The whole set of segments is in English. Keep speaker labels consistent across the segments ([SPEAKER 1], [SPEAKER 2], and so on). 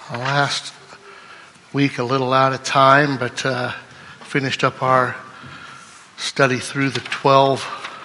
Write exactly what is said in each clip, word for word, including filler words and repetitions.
[SPEAKER 1] Last week, a little out of time, but uh, finished up our study through the twelve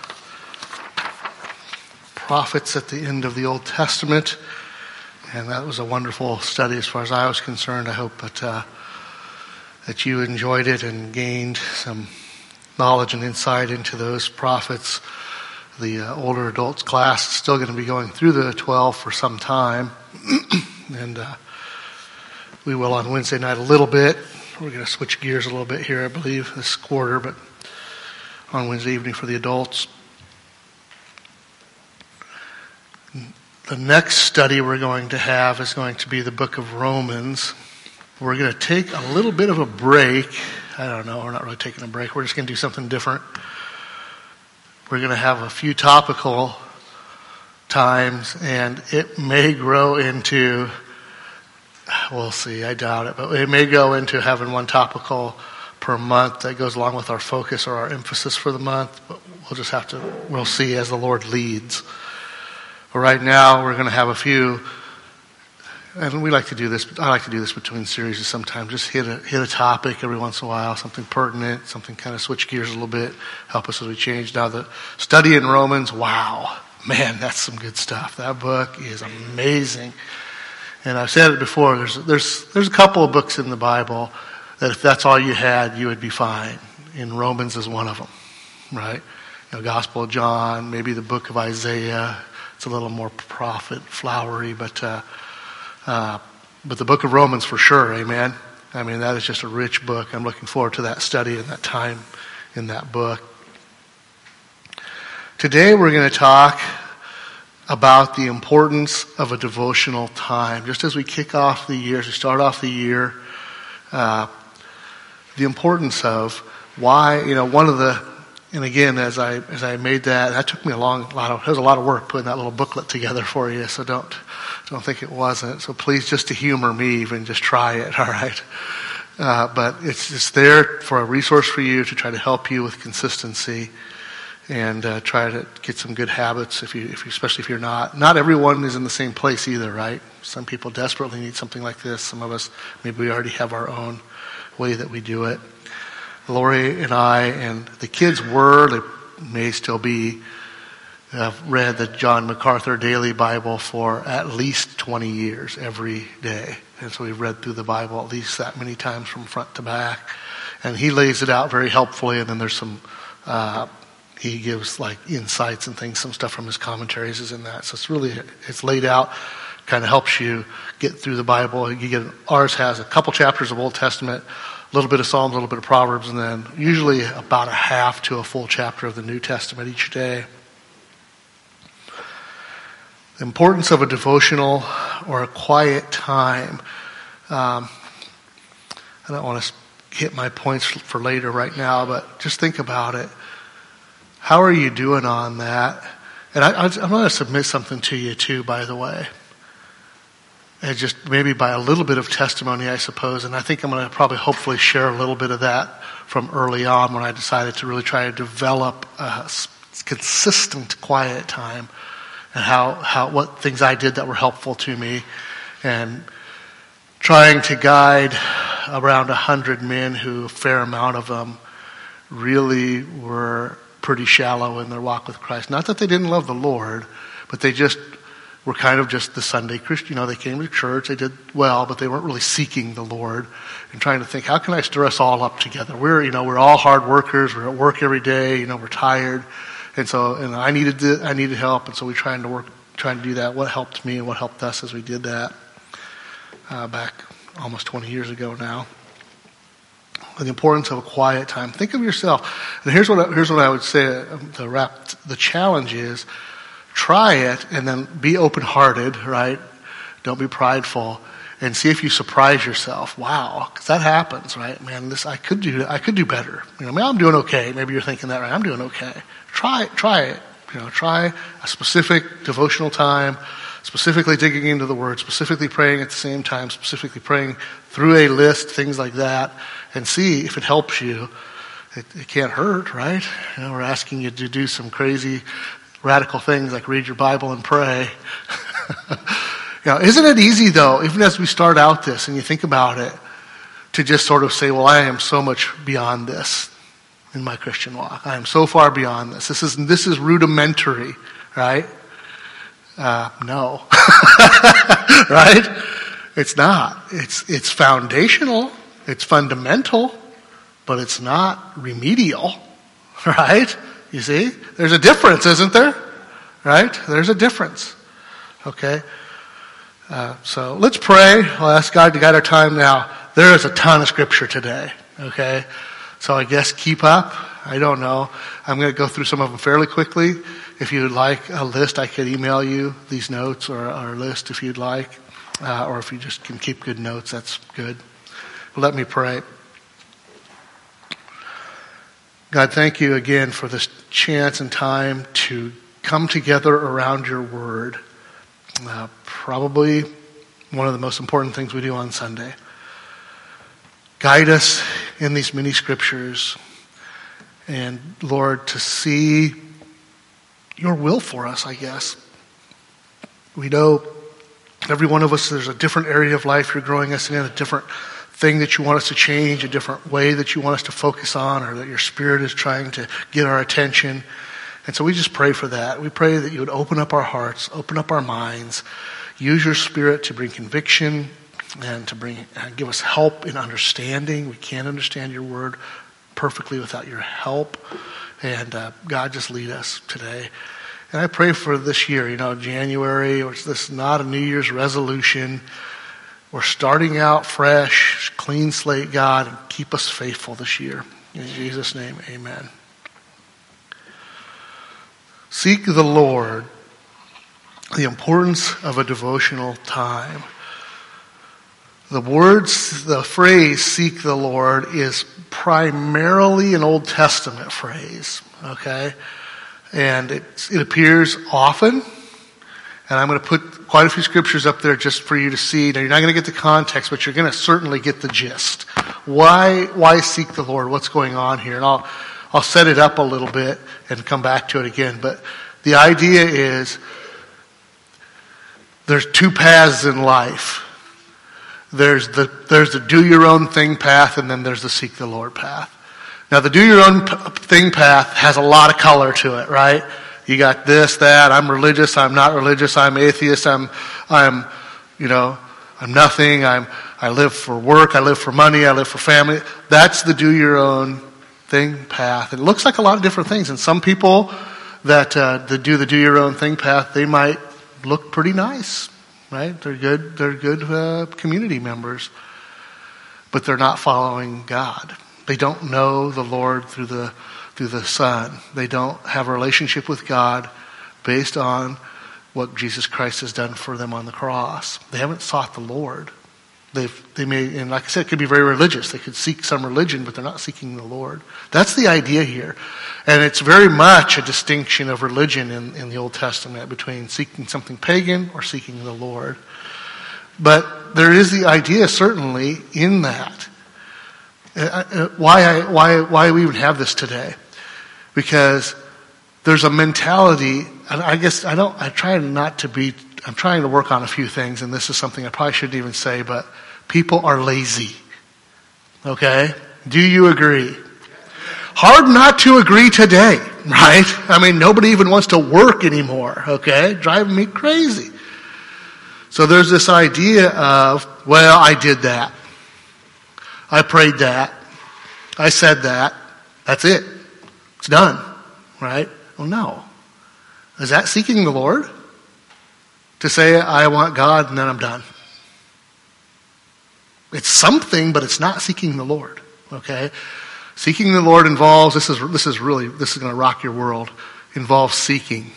[SPEAKER 1] prophets at the end of the Old Testament, and that was a wonderful study as far as I was concerned. I hope that uh, that you enjoyed it and gained some knowledge and insight into those prophets. The uh, older adults class is still going to be going through the twelve for some time, and uh, we will on Wednesday night a little bit. We're going to switch gears a little bit here, I believe, this quarter, but on Wednesday evening for the adults. The next study we're going to have is going to be the book of Romans. We're going to take a little bit of a break. I don't know, we're not really taking a break. We're just going to do something different. We're going to have a few topical times, and it may grow into... We'll see, I doubt it, but it may go into having one topical per month that goes along with our focus or our emphasis for the month, but we'll just have to, we'll see as the Lord leads. But right now, we're going to have a few, and we like to do this, I like to do this between series sometimes, just hit a, hit a topic every once in a while, something pertinent, something kind of switch gears a little bit, help us as we change. Now, the study in Romans, wow, man, that's some good stuff. That book is amazing. And I've said it before, there's there's there's a couple of books in the Bible that if that's all you had, you would be fine. And Romans is one of them, right? You know, Gospel of John, maybe the book of Isaiah. It's a little more prophet, flowery, but uh, uh, but the book of Romans for sure, amen? I mean, that is just a rich book. I'm looking forward to that study and that time in that book. Today we're going to talk about the importance of a devotional time. Just as we kick off the year, as we start off the year, uh, the importance of why, you know, one of the, and again, as I as I made that, that took me a long, lot of, it was a lot of work putting that little booklet together for you, so don't, don't think it wasn't. So please, just to humor me, even just try it, all right? Uh, but it's just there for a resource for you to try to help you with consistency. And uh, try to get some good habits, if you, if you, especially if you're not. Not everyone is in the same place either, right? Some people desperately need something like this. Some of us, maybe we already have our own way that we do it. Lori and I and the kids were, they may still be, have read the John MacArthur Daily Bible for at least twenty years every day. And so we've read through the Bible at least that many times from front to back. And he lays it out very helpfully, and then there's some... Uh, He gives like insights and things, some stuff from his commentaries is in that. So it's really, it's laid out, kind of helps you get through the Bible. You get, ours has a couple chapters of Old Testament, a little bit of Psalms, a little bit of Proverbs, and then usually about a half to a full chapter of the New Testament each day. The importance of a devotional or a quiet time. Um, I don't want to hit my points for later right now, but just think about it. How are you doing on that? And I, I'm going to submit something to you too, by the way. And just maybe by a little bit of testimony, I suppose. And I think I'm going to probably hopefully share a little bit of that from early on when I decided to really try to develop a consistent quiet time and how, how what things I did that were helpful to me. And trying to guide around a hundred men who, a fair amount of them, really were pretty shallow in their walk with Christ. Not that they didn't love the Lord, but they just were kind of just the Sunday Christian. You know, they came to church, they did well, but they weren't really seeking the Lord and trying to think, how can I stir us all up together? We're, you know, we're all hard workers. We're at work every day. You know, we're tired. And so, and I needed to, I needed help. And so we trying to work, trying to do that. What helped me and what helped us as we did that, uh, back almost twenty years ago now. The importance of a quiet time. Think of yourself. And here's what I, here's what I would say to wrap. The challenge is try it and then be open-hearted, right? Don't be prideful, and see if you surprise yourself. Wow, because that happens, right? Man, this I could do. I could do better. You know, I mean, I'm doing okay. Maybe you're thinking that, right? I'm doing okay. Try try it. You know, try a specific devotional time. Specifically digging into the Word, specifically praying at the same time, specifically praying through a list, things like that, and see if it helps you. It, it can't hurt, right? You know, we're asking you to do some crazy, radical things like read your Bible and pray. You know, isn't it easy though, even as we start out this and you think about it, to just sort of say, well, I am so much beyond this in my Christian walk. I am so far beyond this. This is this is rudimentary, right? Uh, no. Right? It's not. It's it's foundational. It's fundamental, but it's not remedial. Right? You see? There's a difference, isn't there? Right? There's a difference. Okay? Uh, so let's pray. I'll ask God to guide our time now. There is a ton of scripture today. Okay? So I guess keep up. I don't know. I'm going to go through some of them fairly quickly. If you'd like a list, I could email you these notes or our list if you'd like. Uh, or if you just can keep good notes, that's good. But let me pray. God, thank you again for this chance and time to come together around your word. Uh, probably one of the most important things we do on Sunday. Guide us in these many scriptures. And Lord, to see your will for us, I guess. We know every one of us, there's a different area of life you're growing us in, a different thing that you want us to change, a different way that you want us to focus on, or that your Spirit is trying to get our attention. And so we just pray for that. We pray that you would open up our hearts, open up our minds, use your Spirit to bring conviction and to bring uh, give us help in understanding. We can't understand your word perfectly without your help. And uh, God, just lead us today. And I pray for this year, you know, January, or this is not a New Year's resolution. We're starting out fresh, clean slate, God, and keep us faithful this year. In Jesus' name, amen. Seek the Lord, the importance of a devotional time. The words, the phrase, seek the Lord, is primarily an Old Testament phrase, okay? And it, it appears often. And I'm going to put quite a few scriptures up there just for you to see. Now, you're not going to get the context, but you're going to certainly get the gist. Why, why seek the Lord? What's going on here? And I'll, I'll set it up a little bit and come back to it again. But the idea is there's two paths in life. There's the, there's the do your own thing path, and then there's the seek the Lord path. Now, the do your own thing path has a lot of color to it, right? You got this, that, I'm religious, I'm not religious, I'm atheist, I'm, I'm, you know, I'm nothing, I'm, I live for work, I live for money, I live for family. That's the do your own thing path. It looks like a lot of different things. And some people that, uh, that do the do your own thing path, they might look pretty nice, right? They're good, they're good, uh, community members. But they're not following God. They don't know the Lord through the through the Son. They don't have a relationship with God based on what Jesus Christ has done for them on the cross. They haven't sought the Lord. They've, they may, and like I said, it could be very religious. They could seek some religion, but they're not seeking the Lord. That's the idea here. And it's very much a distinction of religion in, in the Old Testament between seeking something pagan or seeking the Lord. But there is the idea, certainly, in that. Uh, why, I, why, why we even have this today? Because there's a mentality, and I guess I don't, I try not to be, I'm trying to work on a few things, and this is something I probably shouldn't even say, but people are lazy. Okay? Do you agree? Hard not to agree today, right? I mean, nobody even wants to work anymore, okay? Driving me crazy. So there's this idea of, well, I did that. I prayed that. I said that. That's it. It's done. Right? Well, no. Is that seeking the Lord? To say, I want God and then I'm done. It's something, but it's not seeking the Lord. Okay? Seeking the Lord involves, this is this is really, this is going to rock your world, involves seeking.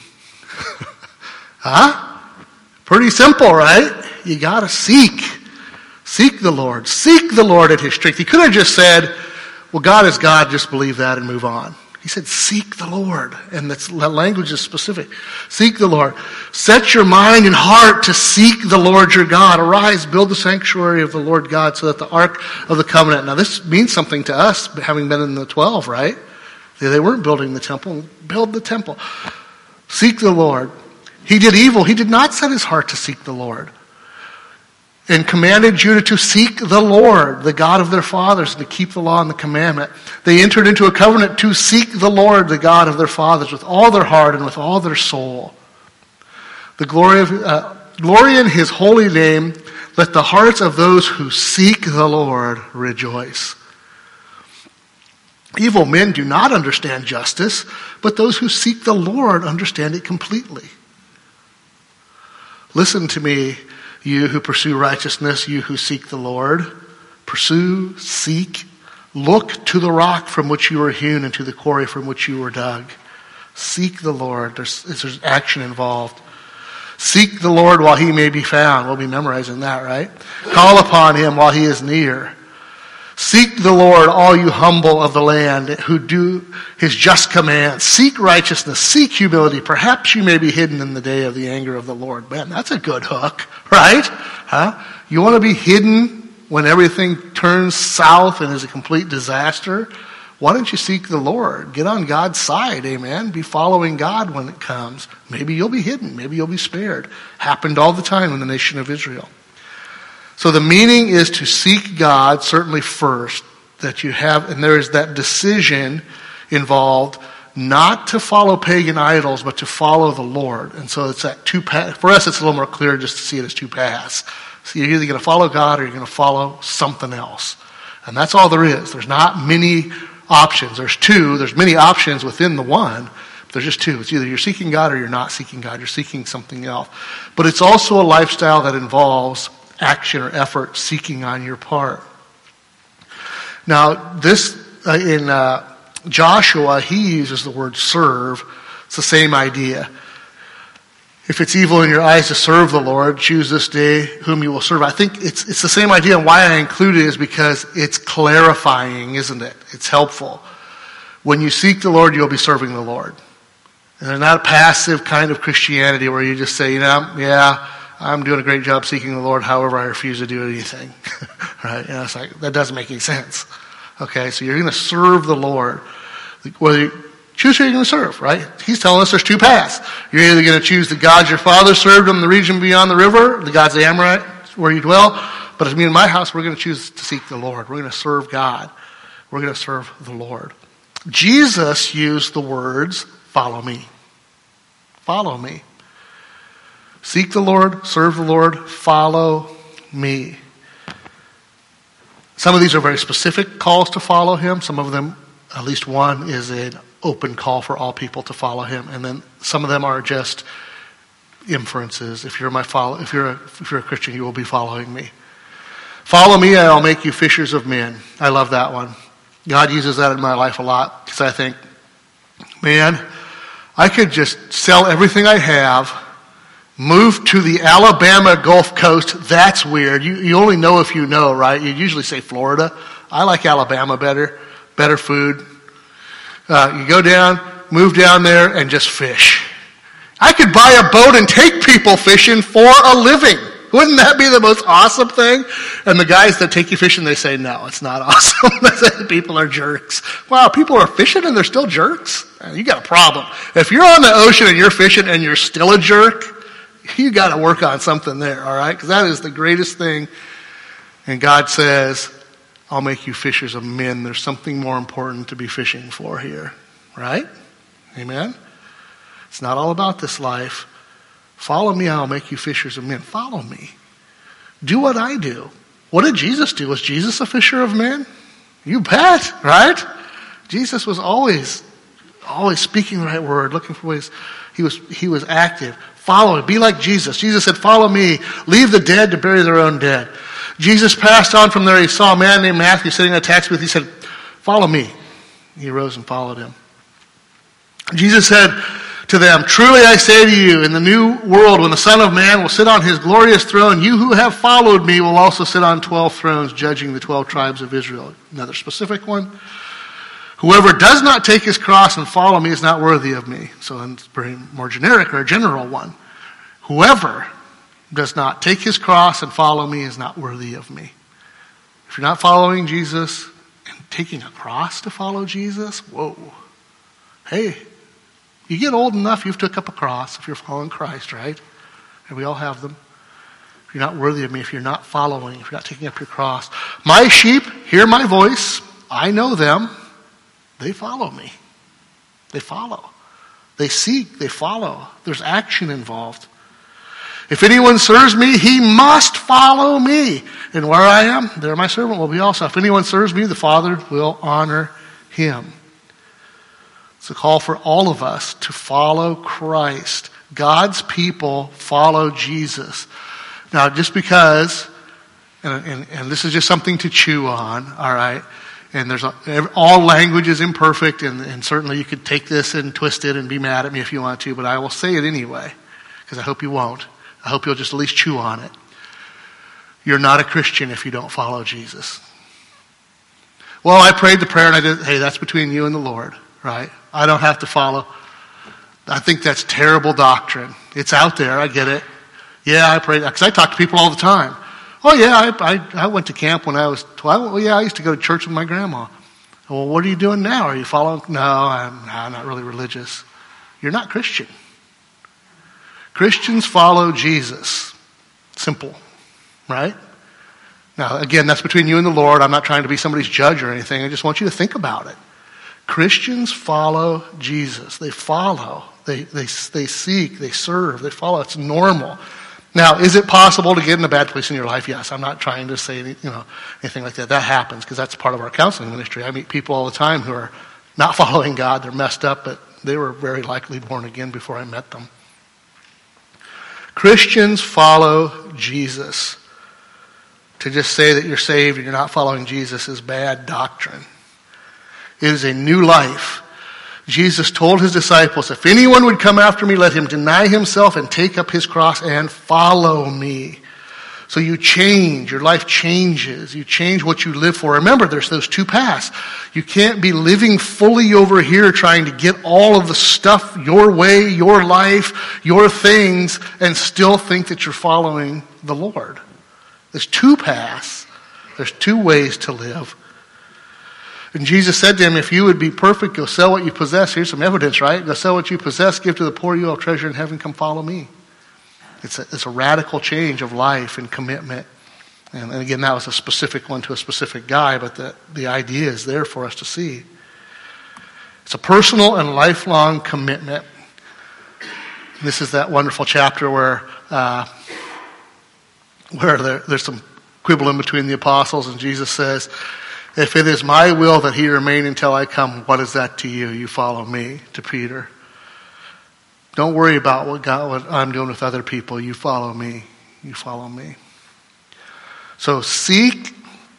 [SPEAKER 1] Huh? Pretty simple, right? You got to seek. Seek the Lord. Seek the Lord at His strength. He could have just said, well, God is God, just believe that and move on. He said, seek the Lord. And that's, that language is specific. Seek the Lord. Set your mind and heart to seek the Lord your God. Arise, build the sanctuary of the Lord God so that the ark of the covenant. Now this means something to us, having been in the twelve, right? They weren't building the temple. Build the temple. Seek the Lord. He did evil. He did not set his heart to seek the Lord. and commanded Judah to seek the Lord, the God of their fathers, to keep the law and the commandment. They entered into a covenant to seek the Lord, the God of their fathers, with all their heart and with all their soul. The glory of uh, glory in his holy name. Let the hearts of those who seek the Lord rejoice. Evil men do not understand justice, but those who seek the Lord understand it completely. Listen to me, you who pursue righteousness, you who seek the Lord. Pursue, seek, look to the rock from which you were hewn and to the quarry from which you were dug. Seek the Lord. There's, there's action involved. Seek the Lord while he may be found. We'll be memorizing that, right? Call upon him while he is near. Seek the Lord, all you humble of the land who do his just commands. Seek righteousness, seek humility. Perhaps you may be hidden in the day of the anger of the Lord. Man, that's a good hook, right? Huh? You want to be hidden when everything turns south and is a complete disaster? Why don't you seek the Lord? Get on God's side, amen? Be following God when it comes. Maybe you'll be hidden. Maybe you'll be spared. Happened all the time in the nation of Israel. So the meaning is to seek God, certainly first, that you have, and there is that decision involved not to follow pagan idols, but to follow the Lord. And so it's that two paths. For us, it's a little more clear just to see it as two paths. So you're either going to follow God or you're going to follow something else. And that's all there is. There's not many options. There's two. There's many options within the one. But there's just two. It's either you're seeking God or you're not seeking God. You're seeking something else. But it's also a lifestyle that involves action or effort seeking on your part. Now, this uh, in uh, Joshua, he uses the word serve. It's the same idea. If it's evil in your eyes to serve the Lord, choose this day whom you will serve. I think it's it's the same idea, and why I include it is because it's clarifying, isn't it? It's helpful. When you seek the Lord, you'll be serving the Lord. And they're not a passive kind of Christianity where you just say, you know, yeah, I'm doing a great job seeking the Lord, however I refuse to do anything. Right? You know, it's like, that doesn't make any sense. Okay, so you're going to serve the Lord. Whether you choose who you're going to serve, right? He's telling us there's two paths. You're either going to choose the gods your father served in the region beyond the river, the gods of the Amorite, where you dwell. But as me and my house, we're going to choose to seek the Lord. We're going to serve God. We're going to serve the Lord. Jesus used the words, follow me. Follow me. Seek the Lord, serve the Lord, follow me. Some of these are very specific calls to follow him. Some of them, at least one, is an open call for all people to follow him. And then some of them are just inferences. If you're my follow, if you're a, if you're a Christian, you will be following me. Follow me, and I'll make you fishers of men. I love that one. God uses that in my life a lot because I think, man, I could just sell everything I have, move to the Alabama Gulf Coast. That's weird. You you only know if you know, right? You usually say Florida. I like Alabama better. Better food. Uh, you go down, move down there, and just fish. I could buy a boat and take people fishing for a living. Wouldn't that be the most awesome thing? And the guys that take you fishing, they say, no, it's not awesome. They say people are jerks. Wow, people are fishing and they're still jerks? You got a problem. If you're on the ocean and you're fishing and you're still a jerk, you got to work on something there, all right? Because that is the greatest thing. And God says, I'll make you fishers of men. There's something more important to be fishing for here, right? Amen? It's not all about this life. Follow me, I'll make you fishers of men. Follow me. Do what I do. What did Jesus do? Was Jesus a fisher of men? You bet, right? Jesus was always, always speaking the right word, looking for ways. He was, he was active. Follow it. Be like Jesus. Jesus said, follow me. Leave the dead to bury their own dead. Jesus passed on from there. He saw a man named Matthew sitting in a tax booth. He said, follow me. He rose and followed him. Jesus said to them, truly I say to you, in the new world, when the Son of Man will sit on his glorious throne, you who have followed me will also sit on twelve thrones, judging the twelve tribes of Israel. Another specific one. Whoever does not take his cross and follow me is not worthy of me. So it's very more generic or a general one. Whoever does not take his cross and follow me is not worthy of me. If you're not following Jesus and taking a cross to follow Jesus, whoa. Hey, you get old enough, you've took up a cross if you're following Christ, right? And we all have them. if you're not worthy of me, if you're not following, if you're not taking up your cross. My sheep hear my voice. I know them. They follow me. They follow. They seek. They follow. There's action involved. If anyone serves me, he must follow me. And where I am, there my servant will be also. If anyone serves me, the Father will honor him. It's a call for all of us to follow Christ. God's people follow Jesus. Now, just because, and, and, and this is just something to chew on, all right? And there's a, all language is imperfect, and, and certainly you could take this and twist it and be mad at me if you want to, but I will say it anyway, because I hope you won't. I hope you'll just at least chew on it. You're not a Christian if you don't follow Jesus. Well, I prayed the prayer and I did, hey, that's between you and the Lord, right? I don't have to follow. I think that's terrible doctrine. It's out there, I get it. Yeah, I prayed, because I talk to people all the time. Oh yeah, I, I I went to camp when I was twelve. Well, yeah, I used to go to church with my grandma. Well, what are you doing now? Are you following? No, I'm, I'm not really religious. You're not Christian. Christians follow Jesus. Simple, right? Now, again, that's between you and the Lord. I'm not trying to be somebody's judge or anything. I just want you to think about it. Christians follow Jesus. They follow. They they they seek. They serve. They follow. It's normal. Now, is it possible to get in a bad place in your life? Yes. I'm not trying to say any, you know anything like that. That happens because that's part of our counseling ministry. I meet people all the time who are not following God. They're messed up, but they were very likely born again before I met them. Christians follow Jesus. To just say that you're saved and you're not following Jesus is bad doctrine. It is a new life. Jesus told his disciples, if anyone would come after me, let him deny himself and take up his cross and follow me. So you change. Your life changes. You change what you live for. Remember, there's those two paths. You can't be living fully over here trying to get all of the stuff your way, your life, your things, and still think that you're following the Lord. There's two paths. There's two ways to live. And Jesus said to him, if you would be perfect, go sell what you possess. Here's some evidence, right? Go sell what you possess, give to the poor, you have treasure in heaven, come follow me. It's a, it's a radical change of life and commitment. And, and again, that was a specific one to a specific guy, but the, the idea is there for us to see. It's a personal and lifelong commitment. And this is that wonderful chapter where uh, where there, there's some quibbling between the apostles, and Jesus says, if it is my will that he remain until I come, what is that to you? You follow me, to Peter. Don't worry about what, God, what I'm doing with other people. You follow me. You follow me. So seek,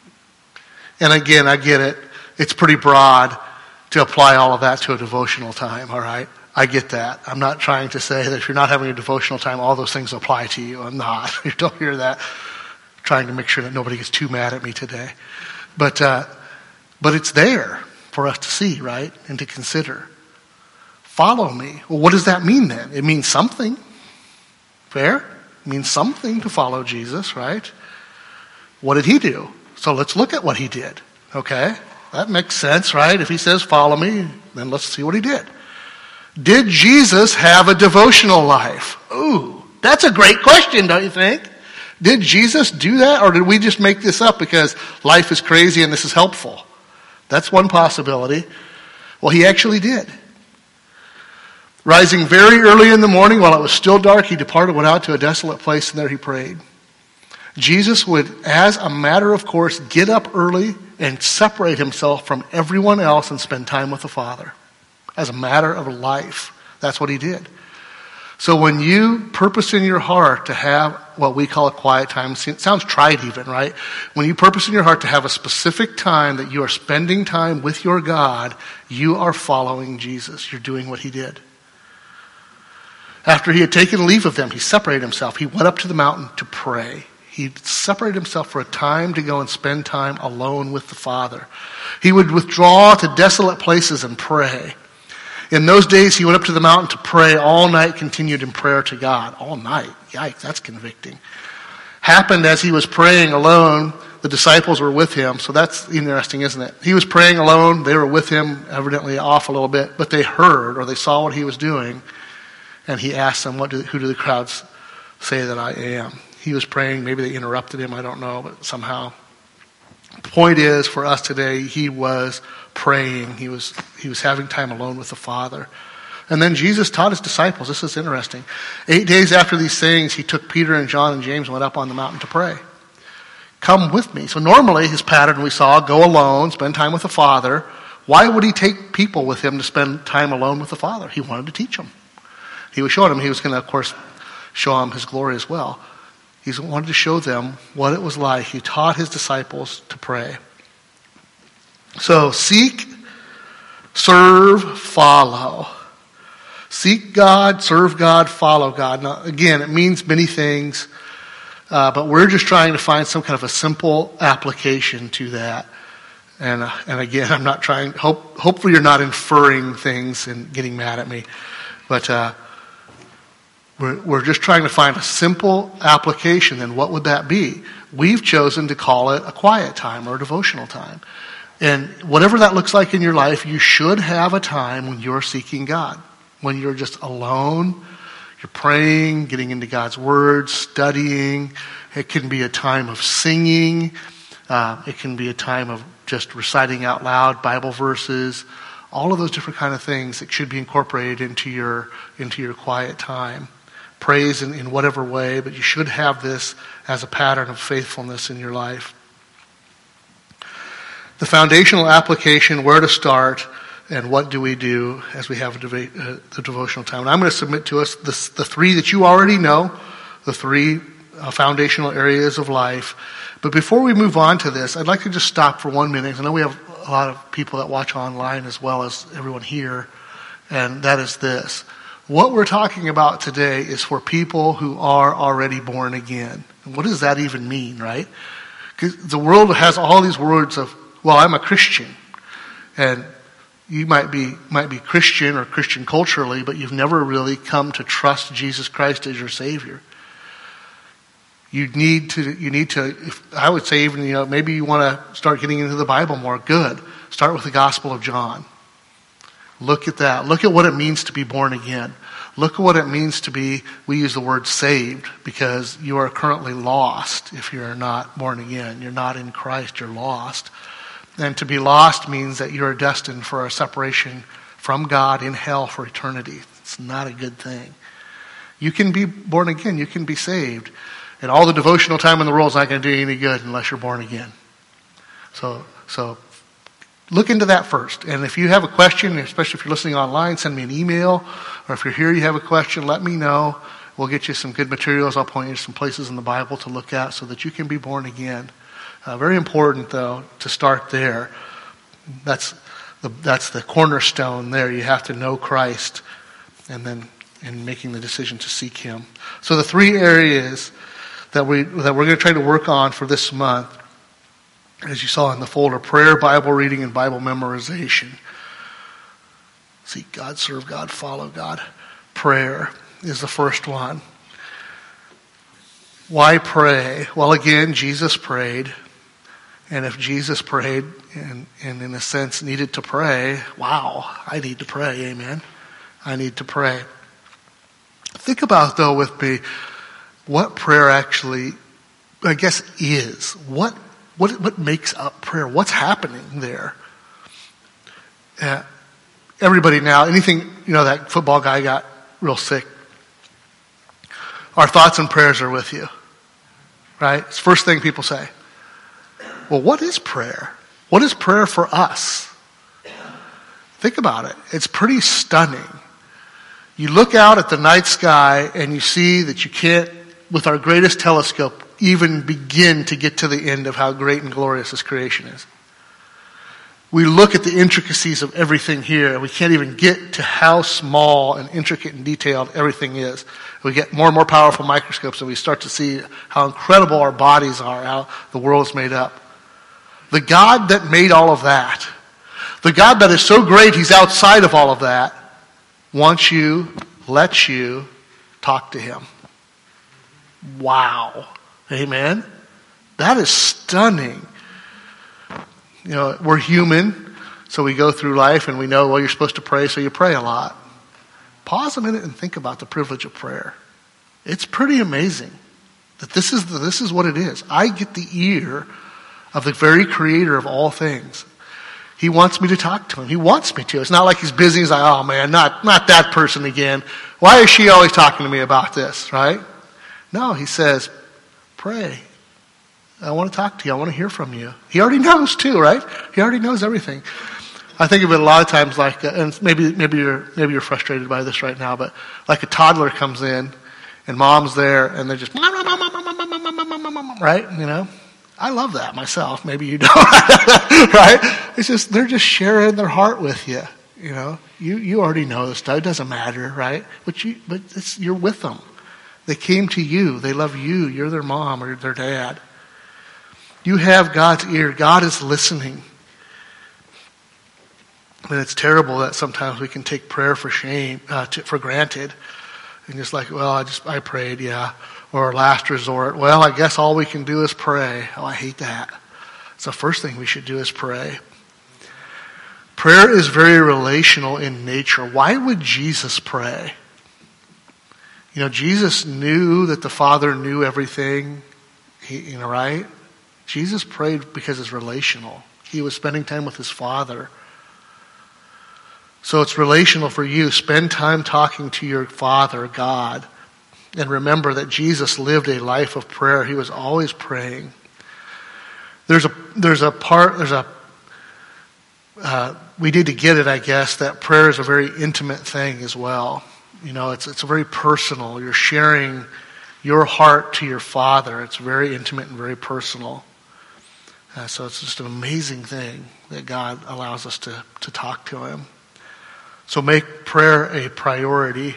[SPEAKER 1] and again, I get it. It's pretty broad to apply all of that to a devotional time, all right? I get that. I'm not trying to say that if you're not having a devotional time, all those things apply to you. I'm not. You don't hear that. I'm trying to make sure that nobody gets too mad at me today. But uh, but it's there for us to see, right? And to consider. Follow me. Well, what does that mean then? It means something. Fair? It means something to follow Jesus, right? What did he do? So let's look at what he did. Okay? That makes sense, right? If he says follow me, then let's see what he did. Did Jesus have a devotional life? Ooh, that's a great question, don't you think? Did Jesus do that, or did we just make this up because life is crazy and this is helpful? That's one possibility. Well, he actually did. Rising very early in the morning while it was still dark, he departed, went out to a desolate place, and there he prayed. Jesus would, as a matter of course, get up early and separate himself from everyone else and spend time with the Father. As a matter of life. That's what he did. So when you purpose in your heart to have what we call a quiet time, it sounds trite even, right? When you purpose in your heart to have a specific time that you are spending time with your God, you are following Jesus. You're doing what he did. After he had taken leave of them, he separated himself. He went up to the mountain to pray. He separated himself for a time to go and spend time alone with the Father. He would withdraw to desolate places and pray. In those days, he went up to the mountain to pray all night, continued in prayer to God. All night. Yikes, that's convicting. Happened as he was praying alone, the disciples were with him. So that's interesting, isn't it? He was praying alone. They were with him, evidently off a little bit. But they heard or they saw what he was doing. And he asked them, "What do, who do the crowds say that I am?" he was praying. Maybe they interrupted him. I don't know, but somehow. The point is, for us today, he was praying. He was he was having time alone with the Father. And then Jesus taught his disciples. This is interesting. Eight days after these things, he took Peter and John and James and went up on the mountain to pray. Come with me. So normally his pattern we saw, go alone, spend time with the Father. Why would he take people with him to spend time alone with the Father? He wanted to teach them. He was showing them. He was going to, of course, show them his glory as well. He wanted to show them what it was like. He taught his disciples to pray. So seek, serve, follow. Seek God, serve God, follow God. Now, again, it means many things, uh, but we're just trying to find some kind of a simple application to that. And uh, and again, I'm not trying. Hope hopefully you're not inferring things and getting mad at me, but uh, we're we're just trying to find a simple application. And what would that be? We've chosen to call it a quiet time or a devotional time. And whatever that looks like in your life, you should have a time when you're seeking God. When you're just alone, you're praying, getting into God's Word, studying. It can be a time of singing. Uh, it can be a time of just reciting out loud Bible verses. All of those different kind of things that should be incorporated into your into your quiet time. Praise in, in whatever way, but you should have this as a pattern of faithfulness in your life. The foundational application, where to start, and what do we do as we have a deva- uh, the devotional time. And I'm going to submit to us this, the three that you already know, the three uh, foundational areas of life. But before we move on to this, I'd like to just stop for one minute. I know we have a lot of people that watch online as well as everyone here, and that is this. What we're talking about today is for people who are already born again. And what does that even mean, right? Because the world has all these words of, well, I'm a Christian. And you might be might be Christian or Christian culturally, but you've never really come to trust Jesus Christ as your Savior. You need to, you need to, if, I would say even, you know, maybe you want to start getting into the Bible more. Good. Start with the Gospel of John. Look at that. Look at what it means to be born again. Look at what it means to be, we use the word saved, because you are currently lost if you're not born again. You're not in Christ, you're lost. And to be lost means that you are destined for a separation from God in hell for eternity. It's not a good thing. You can be born again. You can be saved. And all the devotional time in the world is not going to do you any good unless you're born again. So, so look into that first. And if you have a question, especially if you're listening online, send me an email. Or if you're here, you have a question, let me know. We'll get you some good materials. I'll point you to some places in the Bible to look at so that you can be born again. Uh, very important, though, to start there. That's the, that's the cornerstone there. You have to know Christ and then in making the decision to seek Him. So the three areas that, we, that we're going to try to work on for this month, as you saw in the folder, prayer, Bible reading, and Bible memorization. Seek God, serve God, follow God. Prayer is the first one. Why pray? Well, again, Jesus prayed. And if Jesus prayed and, and in a sense needed to pray, wow, I need to pray, amen? I need to pray. Think about, though, with me, what prayer actually, I guess, is. What what what makes up prayer? What's happening there? Uh, everybody now, anything, you know, that football guy got real sick. Our thoughts and prayers are with you, right? It's the first thing people say. Well, what is prayer? What is prayer for us? Think about it. It's pretty stunning. You look out at the night sky and you see that you can't, with our greatest telescope, even begin to get to the end of how great and glorious this creation is. We look at the intricacies of everything here and we can't even get to how small and intricate and detailed everything is. We get more and more powerful microscopes and we start to see how incredible our bodies are, how the world is made up. The God that made all of that, the God that is so great He's outside of all of that, wants you, lets you talk to Him. Wow. Amen? That is stunning. You know, we're human, so we go through life and we know, well, you're supposed to pray, so you pray a lot. Pause a minute and think about the privilege of prayer. It's pretty amazing That this is the, this is what it is. I get the ear of the very creator of all things. He wants me to talk to him. He wants me to. It's not like he's busy. He's like, oh man, not, not that person again. Why is she always talking to me about this, right? No, he says, pray. I want to talk to you. I want to hear from you. He already knows too, right? He already knows everything. I think of it a lot of times like, and maybe maybe you're maybe you're frustrated by this right now, but like a toddler comes in, and mom's there, and they're just right, you know. I love that myself. Maybe you don't, right? It's just they're just sharing their heart with you. You know, you you already know this stuff. It doesn't matter, right? But you but it's, you're with them. They came to you. They love you. You're their mom or their dad. You have God's ear. God is listening. And it's terrible that sometimes we can take prayer for shame, uh, to, for granted. And just like, well, I just, I prayed, yeah. Or last resort, well, I guess all we can do is pray. Oh, I hate that. It's the first thing we should do is pray. Prayer is very relational in nature. Why would Jesus pray? You know, Jesus knew that the Father knew everything, he, you know, right? Jesus prayed because it's relational. He was spending time with his Father. So it's relational for you. Spend time talking to your Father, God. And remember that Jesus lived a life of prayer. He was always praying. There's a there's a part, there's a, uh, we need to get it, I guess, that prayer is a very intimate thing as well. You know, it's it's very personal. You're sharing your heart to your Father. It's very intimate and very personal. Uh, so it's just an amazing thing that God allows us to, to talk to him. So make prayer a priority.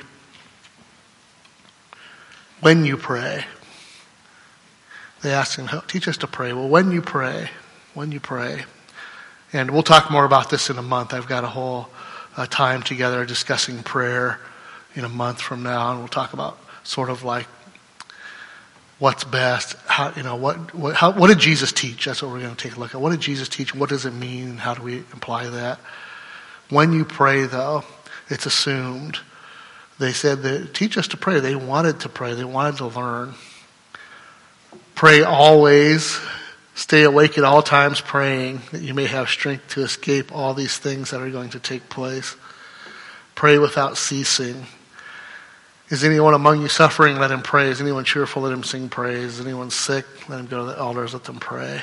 [SPEAKER 1] When you pray, they ask him, teach us to pray. Well, when you pray, when you pray. And we'll talk more about this in a month. I've got a whole uh, time together discussing prayer in a month from now. And we'll talk about sort of like what's best. How, you know, what, what, how, what did Jesus teach? That's what we're going to take a look at. What did Jesus teach? What does it mean? How do we apply that? When you pray, though, it's assumed. They said that teach us to pray. They wanted to pray. They wanted to learn. Pray always. Stay awake at all times praying that you may have strength to escape all these things that are going to take place. Pray without ceasing. Is anyone among you suffering? Let him pray. Is anyone cheerful? Let him sing praise. Is anyone sick? Let him go to the elders. Let them pray.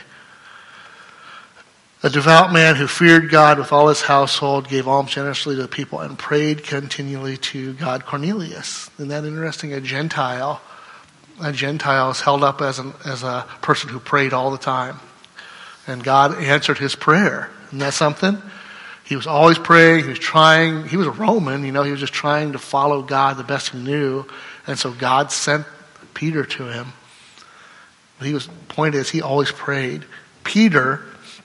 [SPEAKER 1] A devout man who feared God with all his household gave alms generously to the people and prayed continually to God. Cornelius. Isn't that interesting? A Gentile. A Gentile is held up as, an, as a person who prayed all the time. And God answered his prayer. Isn't that something? He was always praying. He was trying. He was a Roman. You know, he was just trying to follow God the best he knew. And so God sent Peter to him. But he was, the point is, he always prayed. Peter...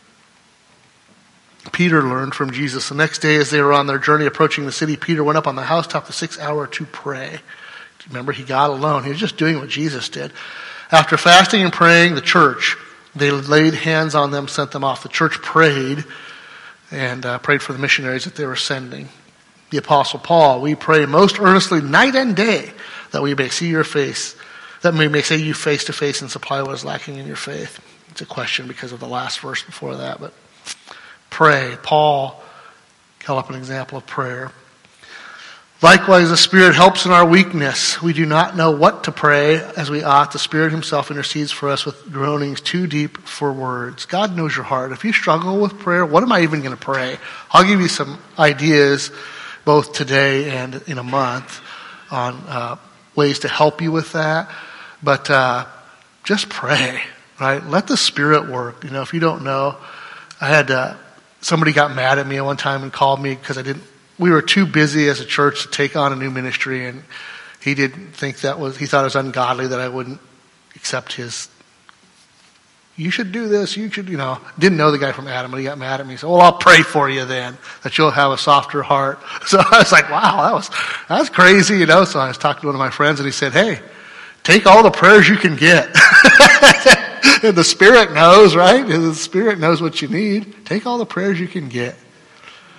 [SPEAKER 1] Peter learned from Jesus. The next day as they were on their journey approaching the city, Peter went up on the housetop the sixth hour to pray. Remember, he got alone. He was just doing what Jesus did. After fasting and praying, the church, they laid hands on them, sent them off. The church prayed and uh, prayed for the missionaries that they were sending. The Apostle Paul, we pray most earnestly night and day that we may see your face, that we may see you face to face and supply what is lacking in your faith. It's a question because of the last verse before that, but pray. Paul held up an example of prayer. Likewise, the Spirit helps in our weakness. We do not know what to pray as we ought. The Spirit himself intercedes for us with groanings too deep for words. God knows your heart. If you struggle with prayer, what am I even going to pray? I'll give you some ideas both today and in a month on uh, ways to help you with that. But uh, just pray, right? Let the Spirit work. You know, if you don't know, I had uh, somebody got mad at me at one time and called me because I didn't. We were too busy as a church to take on a new ministry, and he didn't think that was, he thought it was ungodly that I wouldn't accept his, you should do this, you should, you know, didn't know the guy from Adam, but he got mad at me. He said, well, I'll pray for you then, that you'll have a softer heart. So I was like, wow, that was, that was crazy, you know. So I was talking to one of my friends, and he said, hey, take all the prayers you can get. And the Spirit knows, right? The Spirit knows what you need. Take all the prayers you can get.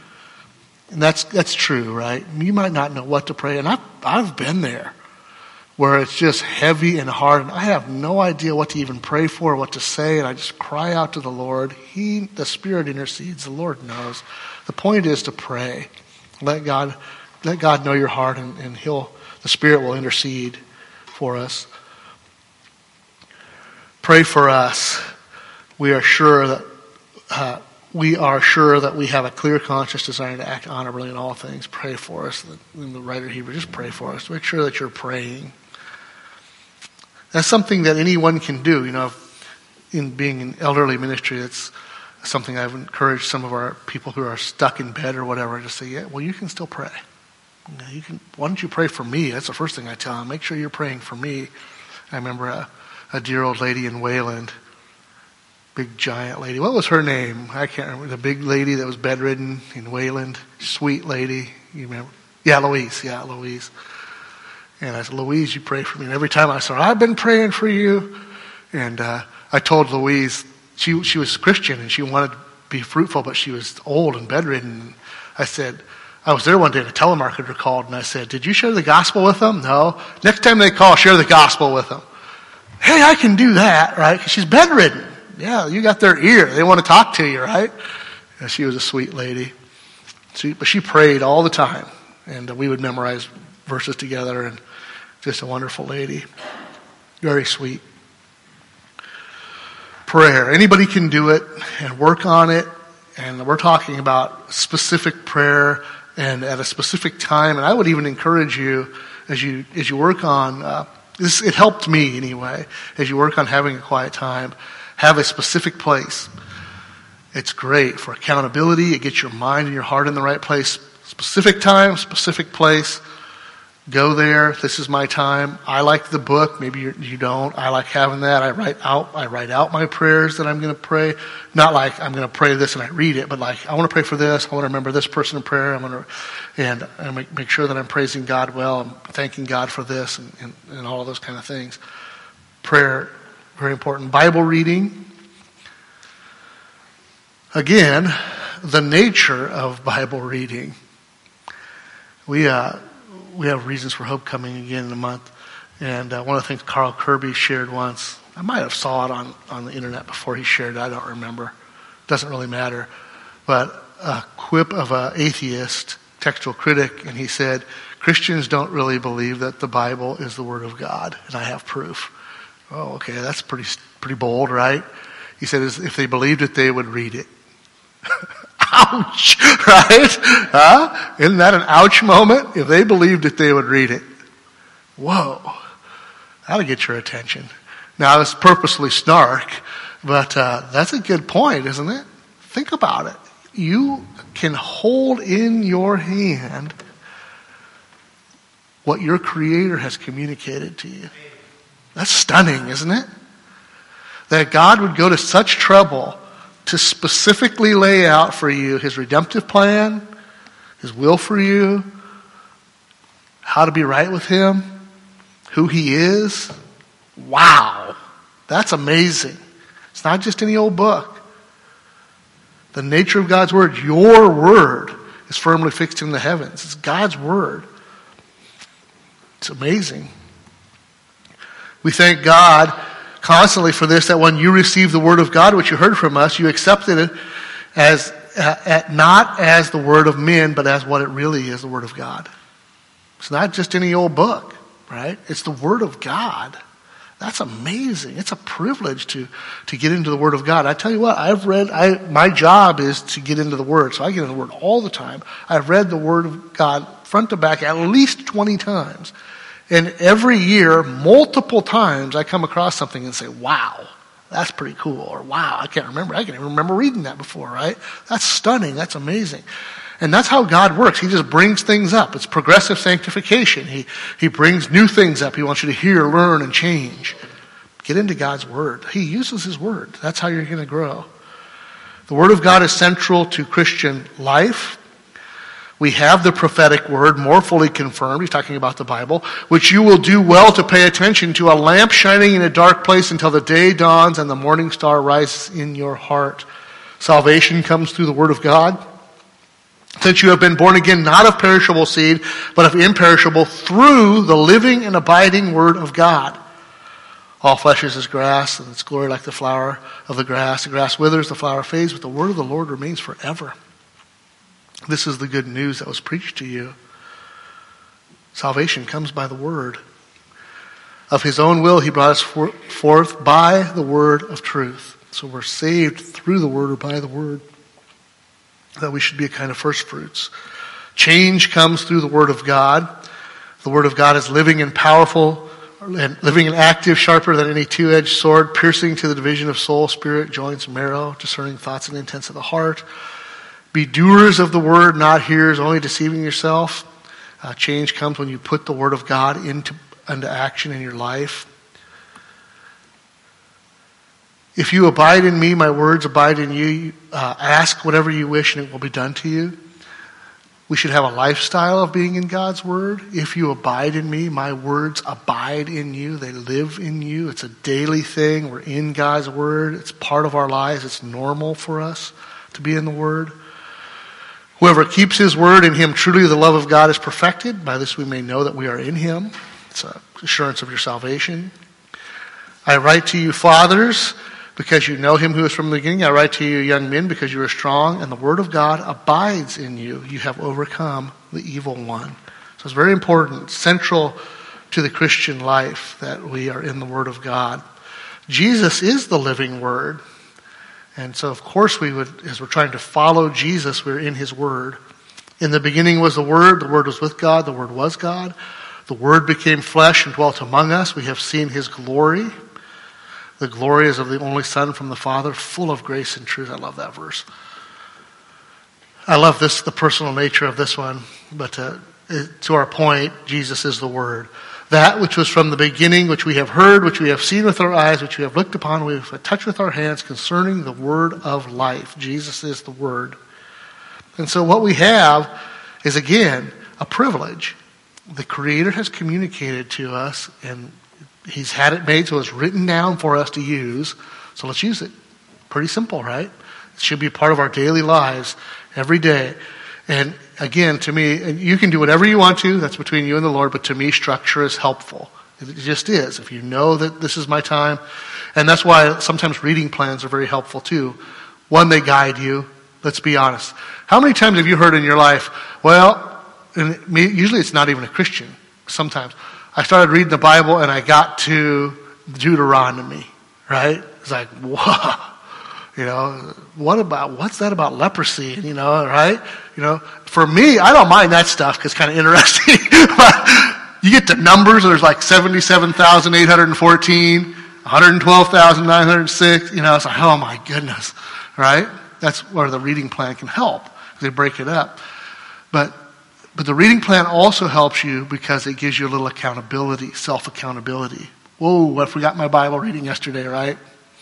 [SPEAKER 1] And that's that's true, right? You might not know what to pray, and I've, I've been there. where it's just heavy and hard, and I have no idea what to even pray for, what to say, and I just cry out to the Lord. He, the Spirit intercedes. The Lord knows. The point is to pray. Let God, let God know your heart, and, and He'll, the Spirit will intercede for us. Pray for us. We are sure that uh, we are sure that we have a clear conscious desire to act honorably in all things. Pray for us. In the writer Hebrew, just pray for us. Make sure that you're praying. That's something that anyone can do. You know, in being in elderly ministry, it's something I've encouraged some of our people who are stuck in bed or whatever to say, yeah, well, you can still pray. You know, you can. Why don't you pray for me? That's the first thing I tell them. Make sure you're praying for me. I remember a, a dear old lady in Wayland, big giant lady. What was her name? I can't remember. The big lady that was bedridden in Wayland. Sweet lady. You remember? Yeah, Louise. Yeah, Louise. And I said, Louise, you pray for me. And every time I said, I've been praying for you. And uh, I told Louise, she she was Christian and she wanted to be fruitful, but she was old and bedridden. I said, I was there one day and a telemarketer called and I said, did you share the gospel with them? No. Next time they call, share the gospel with them. Hey, I can do that, right? Because she's bedridden. Yeah, you got their ear. They want to talk to you, right? And she was a sweet lady. She, but she prayed all the time. And uh, we would memorize verses together, and just a wonderful lady. Very sweet. Prayer. Anybody can do it and work on it. And we're talking about specific prayer and at a specific time. And I would even encourage you as you as you work on uh, this. It helped me anyway. As you work on having a quiet time, have a specific place. It's great for accountability. It gets your mind and your heart in the right place. Specific time, specific place. Go there. This is my time. I like the book. Maybe you're, you don't. I like having that. I write out. I write out my prayers that I'm going to pray. Not like I'm going to pray this and I read it, but like I want to pray for this. I want to remember this person in prayer. I'm going to, and I make, make sure that I'm praising God well. I'm thanking God for this and, and, and all of those kind of things. Prayer, very important. Bible reading. Again, the nature of Bible reading. We uh. We have Reasons for Hope coming again in a month. And uh, one of the things Carl Kirby shared once, I might have saw it on, on the internet before he shared it. I don't remember. Doesn't really matter. But a quip of an atheist, textual critic, and he said, Christians don't really believe that the Bible is the Word of God, and I have proof. Oh, okay, that's pretty pretty bold, right? He said, if they believed it, they would read it. Ouch, right? Huh? Isn't that an ouch moment? If they believed it, they would read it. Whoa. That'll get your attention. Now, it's purposely snark, but uh, that's a good point, isn't it? Think about it. You can hold in your hand what your Creator has communicated to you. That's stunning, isn't it? That God would go to such trouble to specifically lay out for you His redemptive plan, His will for you, how to be right with Him, who He is. Wow. That's amazing. It's not just any old book. The nature of God's Word, your Word, is firmly fixed in the heavens. It's God's Word. It's amazing. We thank God constantly for this, that when you receive the Word of God, which you heard from us, you accepted it as uh, at, not as the word of men, but as what it really is, the Word of God. It's not just any old book, right? It's the Word of God. That's amazing. It's a privilege to, to get into the Word of God. I tell you what, I've read, I, my job is to get into the Word, so I get into the Word all the time. I've read the Word of God front to back at least twenty times. And every year, multiple times, I come across something and say, wow, that's pretty cool. Or wow, I can't remember. I can't even remember reading that before, right? That's stunning. That's amazing. And that's how God works. He just brings things up. It's progressive sanctification. He, he brings new things up. He wants you to hear, learn, and change. Get into God's Word. He uses His Word. That's how you're going to grow. The Word of God is central to Christian life. We have the prophetic word more fully confirmed. He's talking about the Bible, which you will do well to pay attention to, a lamp shining in a dark place until the day dawns and the morning star rises in your heart. Salvation comes through the Word of God. Since you have been born again, not of perishable seed, but of imperishable, through the living and abiding word of God. All flesh is as grass, and its glory like the flower of the grass. The grass withers, the flower fades, but the word of the Lord remains forever. This is the good news that was preached to you. Salvation comes by the word. Of his own will, he brought us forth by the word of truth. So we're saved through the word or by the word. That we should be a kind of first fruits. Change comes through the word of God. The word of God is living and powerful, and living and active, sharper than any two-edged sword, piercing to the division of soul, spirit, joints, marrow, discerning thoughts and intents of the heart. Be doers of the word, not hearers, only deceiving yourself. Uh, change comes when you put the word of God into, into action in your life. If you abide in me, my words abide in you. Uh, ask whatever you wish and it will be done to you. We should have a lifestyle of being in God's word. If you abide in me, my words abide in you. They live in you. It's a daily thing. We're in God's word. It's part of our lives. It's normal for us to be in the word. Whoever keeps his word, in him truly the love of God is perfected. By this we may know that we are in him. It's an assurance of your salvation. I write to you, fathers, because you know him who is from the beginning. I write to you, young men, because you are strong, and the word of God abides in you. You have overcome the evil one. So it's very important, central to the Christian life, that we are in the word of God. Jesus is the living word. And so, of course, we would, as we're trying to follow Jesus, we're in his word. In the beginning was the Word. The Word was with God. The Word was God. The Word became flesh and dwelt among us. We have seen his glory. The glory is of the only Son from the Father, full of grace and truth. I love that verse. I love this, the personal nature of this one. But uh, to our point, Jesus is the Word. That which was from the beginning, which we have heard, which we have seen with our eyes, which we have looked upon, we have touched with our hands concerning the word of life. Jesus is the Word. And so what we have is, again, a privilege. The Creator has communicated to us, and he's had it made so it's written down for us to use. So let's use it. Pretty simple, right? It should be a part of our daily lives every day. And again, to me, and you can do whatever you want to. That's between you and the Lord. But to me, structure is helpful. It just is. If you know that this is my time. And that's why sometimes reading plans are very helpful too. One, they guide you. Let's be honest. How many times have you heard in your life, well, and usually it's not even a Christian. Sometimes. I started reading the Bible and I got to Deuteronomy. Right? It's like, whoa. You know, what about, what's that about leprosy? You know, right? You know, for me, I don't mind that stuff because it's kind of interesting. But you get to Numbers, and there's like seventy-seven thousand eight hundred fourteen, one hundred twelve thousand nine hundred six. You know, it's like, oh my goodness, right? That's where the reading plan can help. They break it up. But, but the reading plan also helps you because it gives you a little accountability, self-accountability. Whoa, I forgot my Bible reading yesterday, right?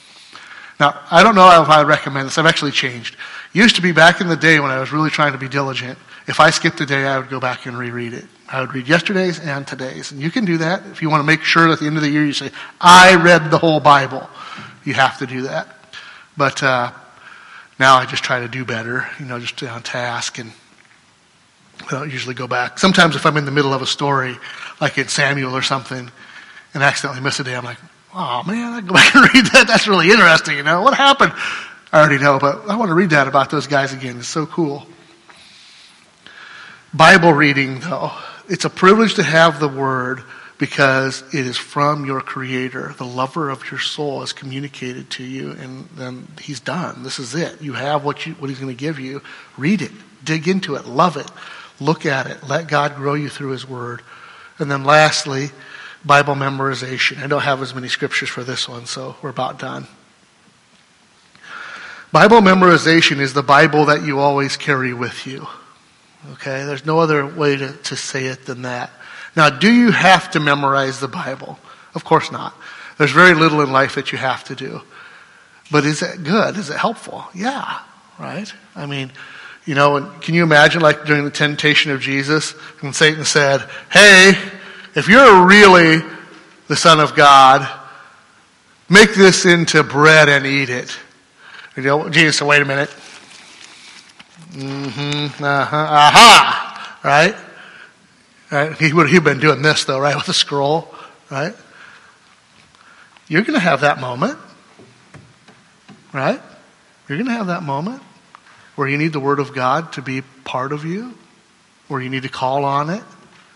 [SPEAKER 1] Now, I don't know if I recommend this. I've actually changed. It used to be back in the day when I was really trying to be diligent. If I skipped a day, I would go back and reread it. I would read yesterday's and today's. And you can do that. If you want to make sure at the end of the year you say, I read the whole Bible. You have to do that. But uh, now I just try to do better, you know, just on task. And I don't usually go back. Sometimes if I'm in the middle of a story, like in Samuel or something, and accidentally miss a day, I'm like, oh man, I go back and read that. That's really interesting, you know. What happened? I already know, but I want to read that about those guys again. It's so cool. Bible reading, though, it's a privilege to have the Word because it is from your Creator. The lover of your soul has communicated to you, and then he's done. This is it. You have what you what he's going to give you. Read it. Dig into it. Love it. Look at it. Let God grow you through his Word. And then lastly, Bible memorization. I don't have as many scriptures for this one, so we're about done. Bible memorization is the Bible that you always carry with you. Okay? There's no other way to, to say it than that. Now, do you have to memorize the Bible? Of course not. There's very little in life that you have to do. But is it good? Is it helpful? Yeah. Right? I mean, you know, can you imagine like during the temptation of Jesus when Satan said, hey, if you're really the Son of God, make this into bread and eat it. You know, Jesus said, wait a minute. Mm-hmm. Uh-huh. Aha! Right? Right? He would have been doing this, though, right? With a scroll, right? You're going to have that moment, right? You're going to have that moment where you need the Word of God to be part of you, where you need to call on it.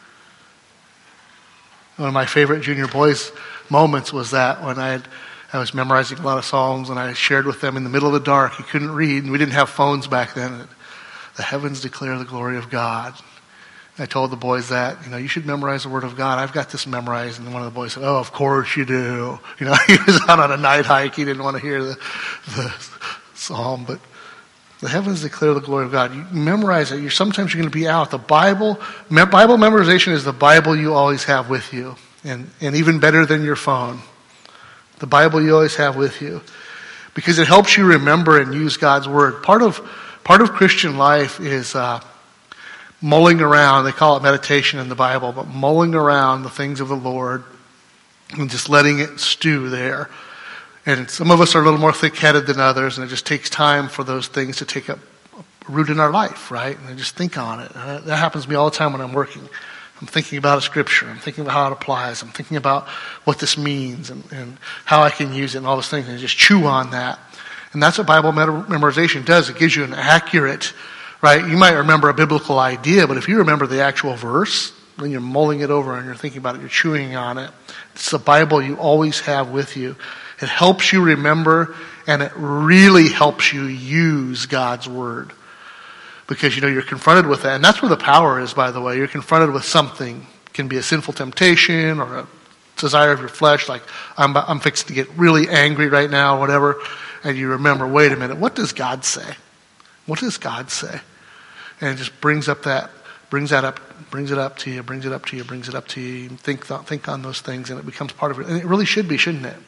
[SPEAKER 1] One of my favorite junior boys moments was that when I had, I was memorizing a lot of Psalms and I shared with them in the middle of the dark. He couldn't read, and we didn't have phones back then. The heavens declare the glory of God. I told the boys that, you know, you should memorize the Word of God. I've got this memorized. And one of the boys said, oh, of course you do. You know, he was out on a night hike. He didn't want to hear the, the psalm. But the heavens declare the glory of God. You memorize it. You're, sometimes you're going to be out. The Bible, me, Bible memorization is the Bible you always have with you. And, and even better than your phone. The Bible you always have with you. Because it helps you remember and use God's Word. Part of, part of Christian life is... Uh, mulling around, they call it meditation in the Bible, but mulling around the things of the Lord and just letting it stew there. And some of us are a little more thick-headed than others, and it just takes time for those things to take up root in our life, right? And just think on it. And that happens to me all the time when I'm working. I'm thinking about a scripture. I'm thinking about how it applies. I'm thinking about what this means and, and how I can use it and all those things, and just chew on that. And that's what Bible memorization does. It gives you an accurate... Right? You might remember a biblical idea, but if you remember the actual verse, then you're mulling it over and you're thinking about it, you're chewing on it. It's the Bible you always have with you. It helps you remember, and it really helps you use God's Word. Because, you know, you're confronted with that. And that's where the power is, by the way. You're confronted with something. It can be a sinful temptation or a desire of your flesh, like I'm, I'm fixing to get really angry right now, whatever. And you remember, wait a minute, what does God say? What does God say? And it just brings up that, brings that up, brings it up to you, brings it up to you, brings it up to you. Think, think on those things, and it becomes part of it. And it really should be, shouldn't it?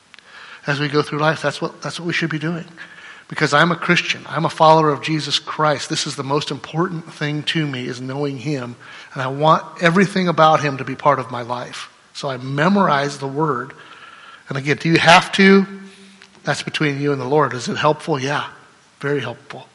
[SPEAKER 1] As we go through life, that's what that's what we should be doing. Because I'm a Christian, I'm a follower of Jesus Christ. This is the most important thing to me, is knowing Him, and I want everything about Him to be part of my life. So I memorize the Word. And again, do you have to? That's between you and the Lord. Is it helpful? Yeah, very helpful.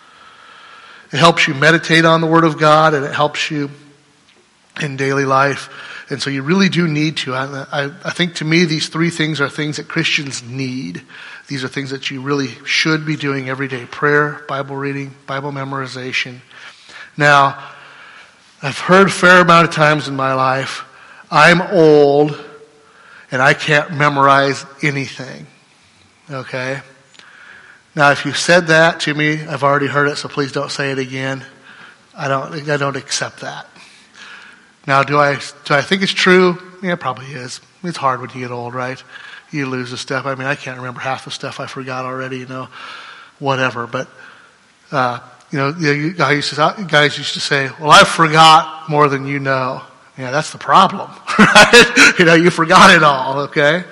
[SPEAKER 1] It helps you meditate on the Word of God, and it helps you in daily life. And so you really do need to. I, I, I think to me these three things are things that Christians need. These are things that you really should be doing every day. Prayer, Bible reading, Bible memorization. Now, I've heard a fair amount of times in my life, I'm old and I can't memorize anything. Okay? Now, if you said that to me, I've already heard it, so please don't say it again. I don't, I don't accept that. Now, do I, do I think it's true? Yeah, it probably is. It's hard when you get old, right? You lose the stuff. I mean, I can't remember half the stuff I forgot already, you know, whatever. But, uh, you know, you guys used to, guys used to say, well, I forgot more than you know. Yeah, that's the problem, right? You know, you forgot it all, okay?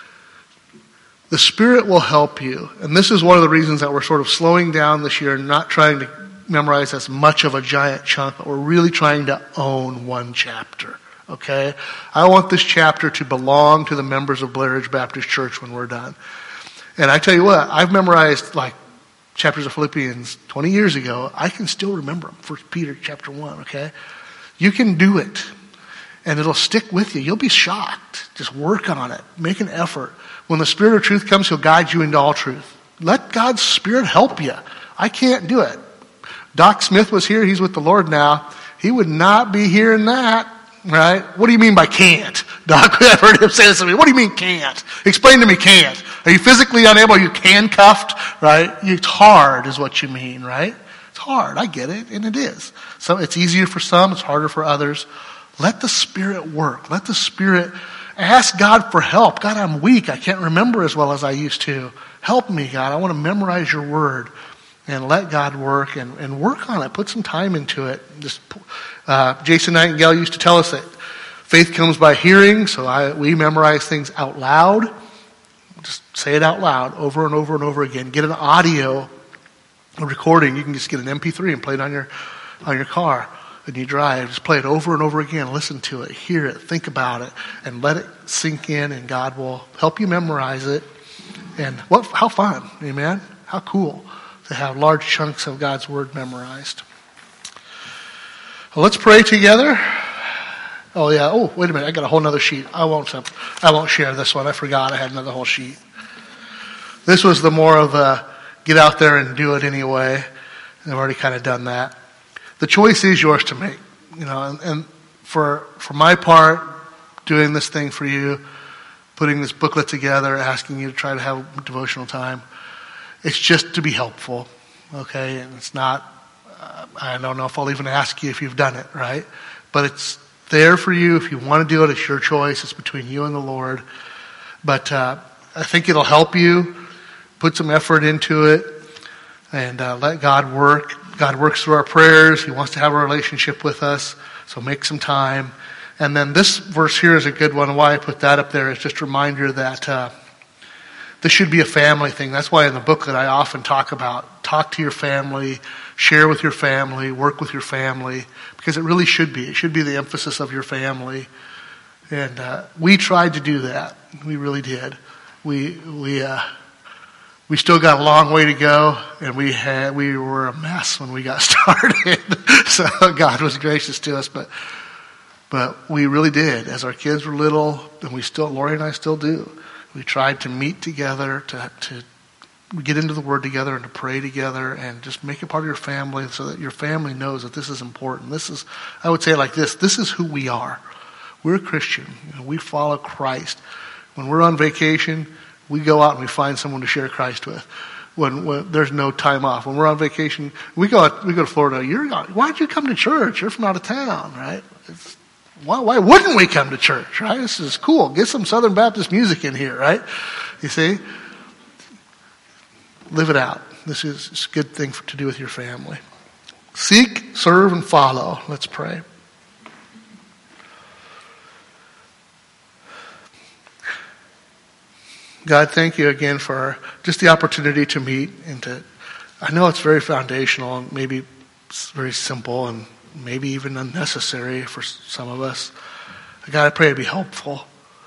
[SPEAKER 1] The Spirit will help you. And this is one of the reasons that we're sort of slowing down this year and not trying to memorize as much of a giant chunk, but we're really trying to own one chapter. Okay? I want this chapter to belong to the members of Blair Ridge Baptist Church when we're done. And I tell you what, I've memorized like chapters of Philippians twenty years ago. I can still remember them. First Peter chapter one, okay? You can do it. And it'll stick with you. You'll be shocked. Just work on it. Make an effort. When the Spirit of truth comes, He'll guide you into all truth. Let God's Spirit help you. I can't do it. Doc Smith was here. He's with the Lord now. He would not be hearing that, right? What do you mean by can't? Doc, I've heard him say this to me. What do you mean can't? Explain to me can't. Are you physically unable? Are you handcuffed, right? It's hard is what you mean, right? It's hard. I get it, and it is. So it's easier for some. It's harder for others. Let the Spirit work. Let the Spirit ask God for help. God, I'm weak. I can't remember as well as I used to. Help me, God. I want to memorize your word. And let God work and, and work on it. Put some time into it. Just, uh, Jason Nightingale used to tell us that faith comes by hearing, so I, we memorize things out loud. Just say it out loud over and over and over again. Get an audio a recording. You can just get an M P three and play it on your on your car. And you drive, just play it over and over again. Listen to it, hear it, think about it, and let it sink in, and God will help you memorize it. And what? How fun, amen? How cool. to have large chunks of God's word memorized. Well, let's pray together. Oh yeah. Oh, wait a minute. I got a whole other sheet. I won't. I won't share this one. I forgot I had another whole sheet. This was the more of a get out there and do it anyway. I've already kind of done that. The choice is yours to make. You know, and, and for for my part, doing this thing for you, putting this booklet together, asking you to try to have devotional time, it's just to be helpful, okay? And it's not, uh, I don't know if I'll even ask you if you've done it, right? But it's there for you. If you want to do it, it's your choice. It's between you and the Lord. But uh, I think it'll help you. Put some effort into it and uh, let God work. God works through our prayers. He wants to have a relationship with us. So make some time. And then this verse here is a good one. Why I put that up there is just a reminder that uh, this should be a family thing. That's why in the booklet I often talk about talk to your family, share with your family, work with your family, because it really should be. It should be the emphasis of your family. And uh, we tried to do that. We really did. We we uh, we still got a long way to go, and we had we were a mess when we got started. So God was gracious to us, but. But we really did. As our kids were little, and we still, Lori and I still do, we tried to meet together, to to get into the Word together and to pray together and just make it part of your family so that your family knows that this is important. This is, I would say it like this, this is who we are. We're a Christian. You know, we follow Christ. When we're on vacation, we go out and we find someone to share Christ with. When, when there's no time off. When we're on vacation, we go out, we go to Florida. You're, why'd you come to church? You're from out of town, right? It's, Why, why wouldn't we come to church, right? This is cool. Get some Southern Baptist music in here, right? You see? Live it out. This is a good thing for, to do with your family. Seek, serve, and follow. Let's pray. God, thank you again for just the opportunity to meet and to, I know it's very foundational and maybe it's very simple and maybe even unnecessary for some of us. God, I pray it'd be helpful.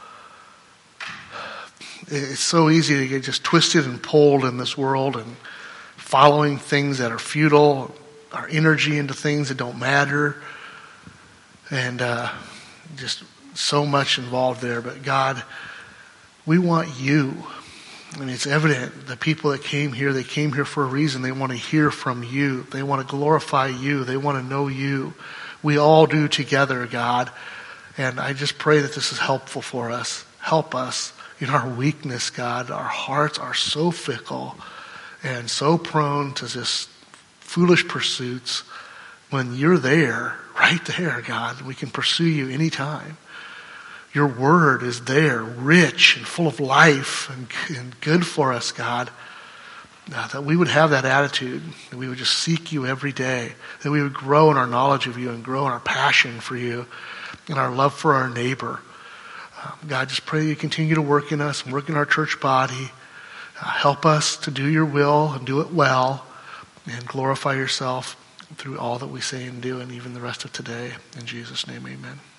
[SPEAKER 1] It's so easy to get just twisted and pulled in this world and following things that are futile, our energy into things that don't matter, and uh, just so much involved there. But God, we want you. I mean, it's evident the people that came here, they came here for a reason. They want to hear from you. They want to glorify you. They want to know you. We all do together, God. And I just pray that this is helpful for us. Help us in our weakness, God. Our hearts are so fickle and so prone to just foolish pursuits. When you're there, right there, God, we can pursue you anytime. Your word is there, rich and full of life and, and good for us, God. Uh, that we would have that attitude, that we would just seek you every day, that we would grow in our knowledge of you and grow in our passion for you and our love for our neighbor. Uh, God, just pray that you continue to work in us and work in our church body. Uh, help us to do your will and do it well and glorify yourself through all that we say and do and even the rest of today. In Jesus' name, amen.